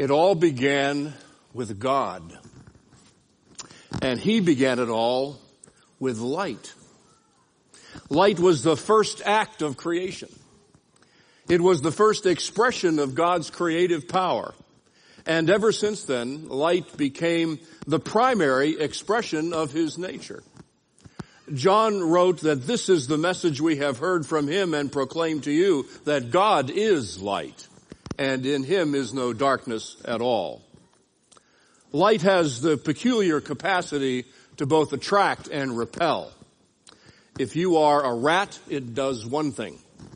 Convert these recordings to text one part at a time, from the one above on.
It all began with God. And He began it all with light. Light was the first act of creation. It was the first expression of God's creative power. And ever since then, light became the primary expression of His nature. John wrote that this is the message we have heard from Him and proclaim to you, that God is light, and in Him is no darkness at all. Light has the peculiar capacity to both attract and repel. If you are a rat, it does one thing.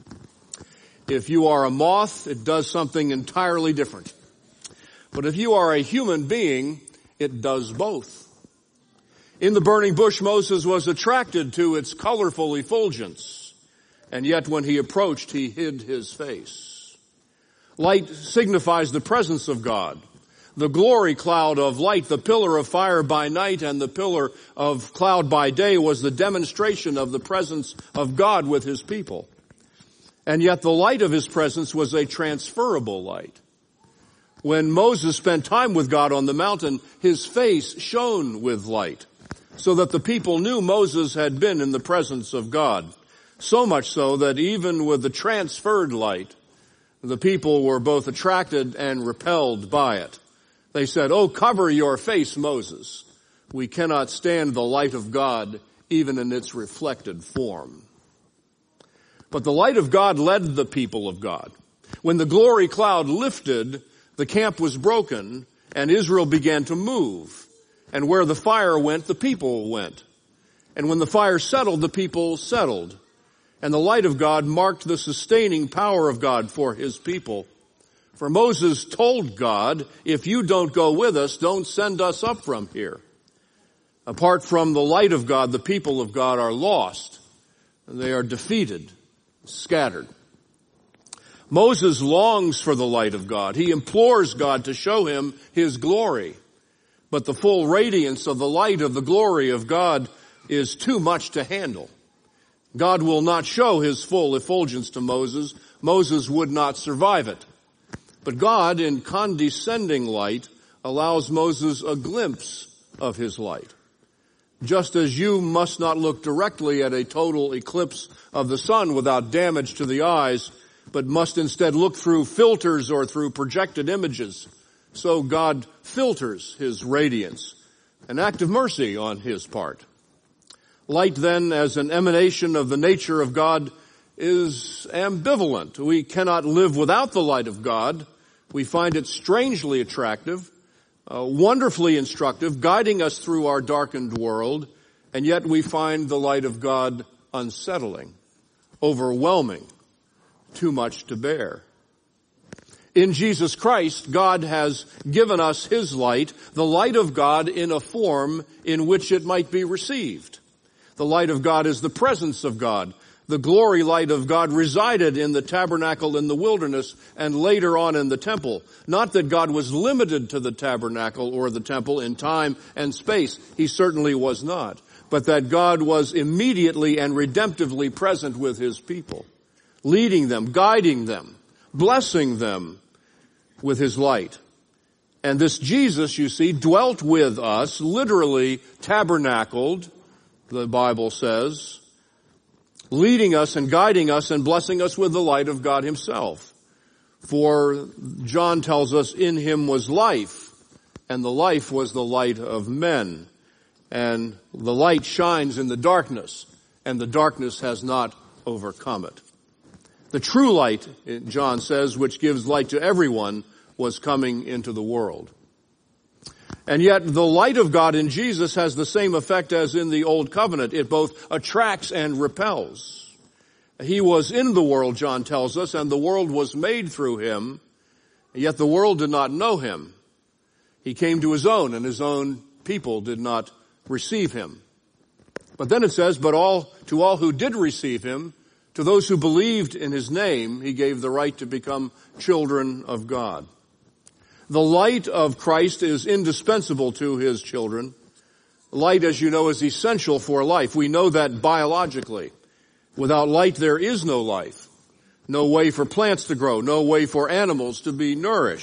If you are a moth, it does something entirely different. But if you are a human being, it does both. In the burning bush, Moses was attracted to its colorful effulgence, and yet when he approached, he hid his face. Light signifies the presence of God. The glory cloud of light, the pillar of fire by night and the pillar of cloud by day, was the demonstration of the presence of God with His people. And yet the light of His presence was a transferable light. When Moses spent time with God on the mountain, his face shone with light, so that the people knew Moses had been in the presence of God. So much so that even with the transferred light, the people were both attracted and repelled by it. They said, "Oh, cover your face, Moses. We cannot stand the light of God, even in its reflected form." But the light of God led the people of God. When the glory cloud lifted, the camp was broken, and Israel began to move. And where the fire went, the people went. And when the fire settled, the people settled. And the light of God marked the sustaining power of God for His people. For Moses told God, "If you don't go with us, don't send us up from here." Apart from the light of God, the people of God are lost. They are defeated, scattered. Moses longs for the light of God. He implores God to show him His glory. But the full radiance of the light of the glory of God is too much to handle. God will not show His full effulgence to Moses. Moses would not survive it. But God, in condescending light, allows Moses a glimpse of His light. Just as you must not look directly at a total eclipse of the sun without damage to the eyes, but must instead look through filters or through projected images, so God filters His radiance, an act of mercy on His part. Light then, as an emanation of the nature of God, is ambivalent. We cannot live without the light of God. We find it strangely attractive, wonderfully instructive, guiding us through our darkened world, and yet we find the light of God unsettling, overwhelming, too much to bear. In Jesus Christ, God has given us His light, the light of God, in a form in which it might be received. The light of God is the presence of God. The glory light of God resided in the tabernacle in the wilderness and later on in the temple. Not that God was limited to the tabernacle or the temple in time and space. He certainly was not. But that God was immediately and redemptively present with His people, leading them, guiding them, blessing them with His light. And this Jesus, you see, dwelt with us, literally tabernacled, the Bible says, leading us and guiding us and blessing us with the light of God Himself. For John tells us, "In Him was life, and the life was the light of men. And the light shines in the darkness, and the darkness has not overcome it." The true light, John says, which gives light to everyone, was coming into the world. And yet the light of God in Jesus has the same effect as in the Old Covenant. It both attracts and repels. He was in the world, John tells us, and the world was made through Him, yet the world did not know Him. He came to His own, and His own people did not receive Him. But then it says, "But to all who did receive Him, to those who believed in His name, He gave the right to become children of God." The light of Christ is indispensable to His children. Light, as you know, is essential for life. We know that biologically. Without light, there is no life. No way for plants to grow. No way for animals to be nourished.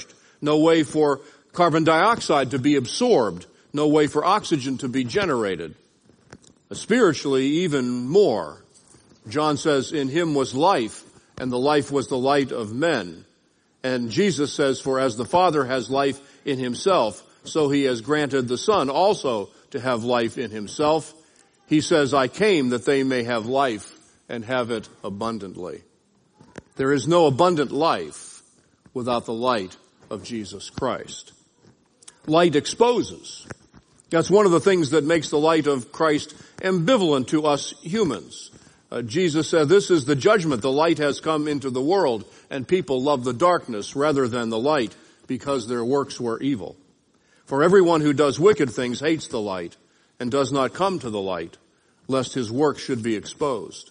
no way for carbon dioxide to be absorbed, no way for oxygen to be generated. Spiritually, even more. John says, in him was life, and the life was the light of men. And Jesus says, for as the Father has life in himself, so he has granted the Son also to have life in himself. He says, I came that they may have life and have it abundantly. There is no abundant life without the light of Jesus Christ. Light exposes. That's one of the things that makes the light of Christ ambivalent to us humans. Jesus said, this is the judgment. The light has come into the world, and people love the darkness rather than the light because their works were evil. For everyone who does wicked things hates the light and does not come to the light, lest his work should be exposed.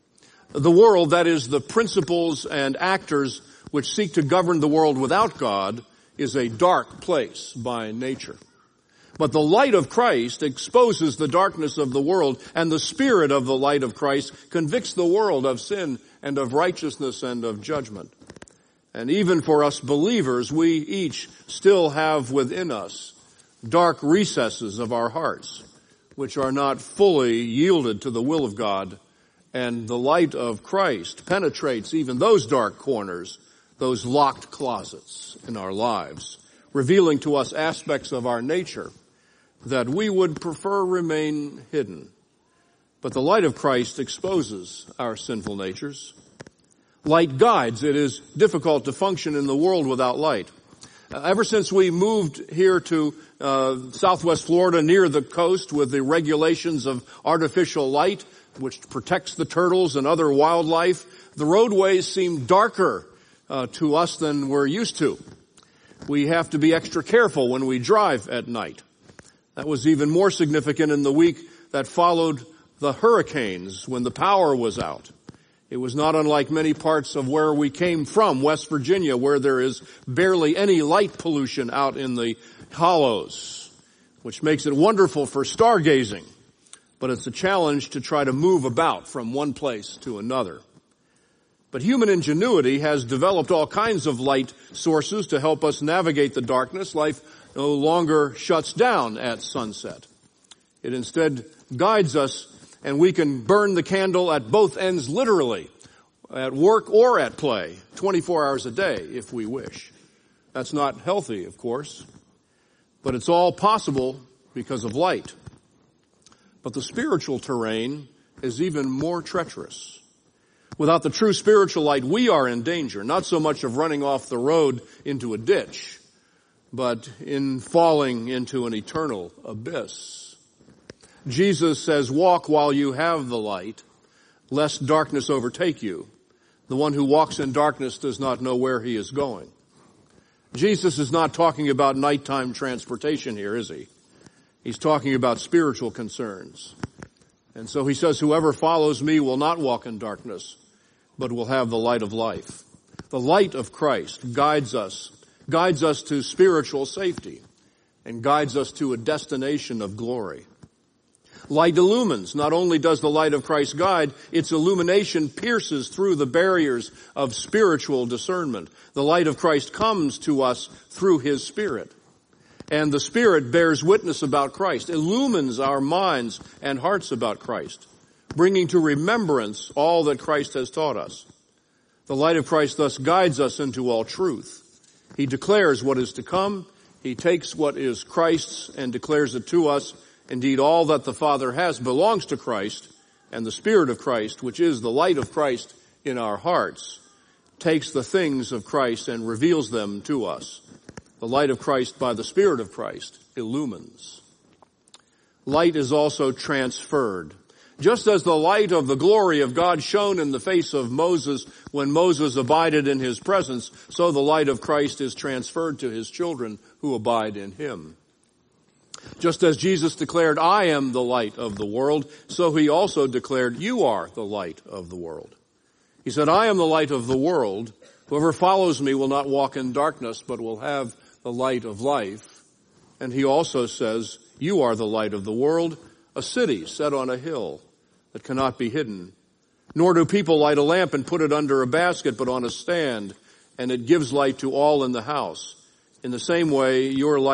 The world, that is, the principles and actors which seek to govern the world without God, is a dark place by nature. But the light of Christ exposes the darkness of the world, and the Spirit of the light of Christ convicts the world of sin and of righteousness and of judgment. And even for us believers, we each still have within us dark recesses of our hearts, which are not fully yielded to the will of God, and the light of Christ penetrates even those dark corners, those locked closets in our lives, revealing to us aspects of our nature that we would prefer remain hidden. But the light of Christ exposes our sinful natures. Light guides. It is difficult to function in the world without light. Ever since we moved here to Southwest Florida near the coast with the regulations of artificial light, which protects the turtles and other wildlife, the roadways seem darker to us than we're used to. We have to be extra careful when we drive at night. That was even more significant in the week that followed the hurricanes when the power was out. It was not unlike many parts of where we came from, West Virginia, where there is barely any light pollution out in the hollows, which makes it wonderful for stargazing. But it's a challenge to try to move about from one place to another. But human ingenuity has developed all kinds of light sources to help us navigate the darkness. Life no longer shuts down at sunset. It instead guides us, and we can burn the candle at both ends literally, at work or at play, 24 hours a day if we wish. That's not healthy, of course, but it's all possible because of light. But the spiritual terrain is even more treacherous. Without the true spiritual light, we are in danger, not so much of running off the road into a ditch, but in falling into an eternal abyss. Jesus says, walk while you have the light, lest darkness overtake you. The one who walks in darkness does not know where he is going. Jesus is not talking about nighttime transportation here, is he? He's talking about spiritual concerns. And so he says, whoever follows me will not walk in darkness, but will have the light of life. The light of Christ guides us to spiritual safety, and guides us to a destination of glory. Light illumines. Not only does the light of Christ guide, its illumination pierces through the barriers of spiritual discernment. The light of Christ comes to us through his Spirit. And the Spirit bears witness about Christ, illumines our minds and hearts about Christ, bringing to remembrance all that Christ has taught us. The light of Christ thus guides us into all truth. He declares what is to come. He takes what is Christ's and declares it to us. Indeed, all that the Father has belongs to Christ, and the Spirit of Christ, which is the light of Christ in our hearts, takes the things of Christ and reveals them to us. The light of Christ by the Spirit of Christ illumines. Light is also transferred. Just as the light of the glory of God shone in the face of Moses when Moses abided in his presence, so the light of Christ is transferred to his children who abide in him. Just as Jesus declared, I am the light of the world, so he also declared, you are the light of the world. He said, I am the light of the world. Whoever follows me will not walk in darkness, but will have the light of life. And he also says, you are the light of the world, a city set on a hill that cannot be hidden. Nor do people light a lamp and put it under a basket, but on a stand, and it gives light to all in the house. In the same way,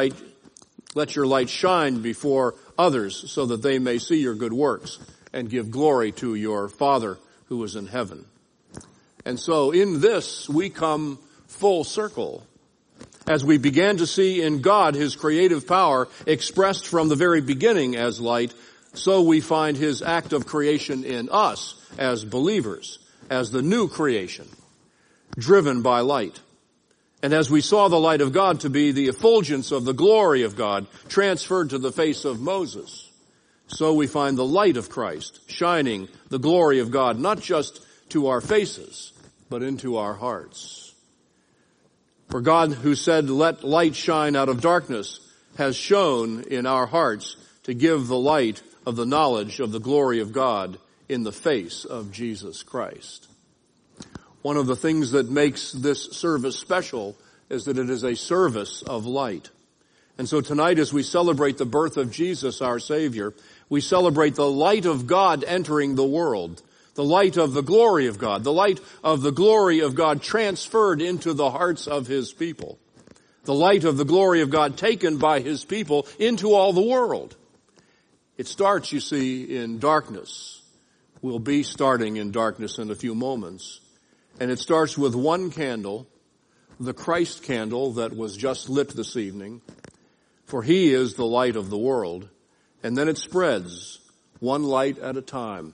let your light shine before others so that they may see your good works and give glory to your Father who is in heaven. And so in this we come full circle. As we began to see in God his creative power expressed from the very beginning as light, so we find his act of creation in us as believers, as the new creation, driven by light. And as we saw the light of God to be the effulgence of the glory of God transferred to the face of Moses, so we find the light of Christ shining the glory of God not just to our faces, but into our hearts. For God, who said, "Let light shine out of darkness," has shone in our hearts to give the light of the knowledge of the glory of God in the face of Jesus Christ. One of the things that makes this service special is that it is a service of light. And so tonight, as we celebrate the birth of Jesus, our Savior, we celebrate the light of God entering the world, the light of the glory of God, the light of the glory of God transferred into the hearts of his people, the light of the glory of God taken by his people into all the world. It starts, you see, in darkness. We'll be starting in darkness in a few moments. And it starts with one candle, the Christ candle that was just lit this evening, for he is the light of the world. And then it spreads, one light at a time,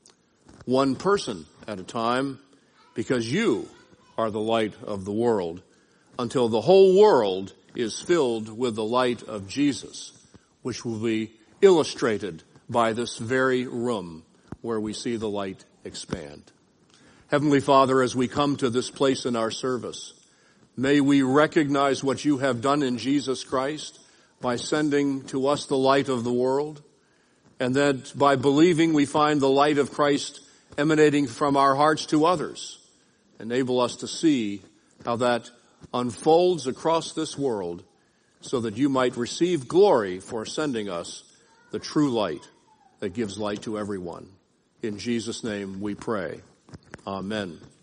one person at a time, because you are the light of the world, until the whole world is filled with the light of Jesus, which will be illustrated by this very room where we see the light expand. Heavenly Father, as we come to this place in our service, may we recognize what you have done in Jesus Christ by sending to us the light of the world, and that by believing we find the light of Christ emanating from our hearts to others. Enable us to see how that unfolds across this world so that you might receive glory for sending us the true light that gives light to everyone. In Jesus' name we pray. Amen.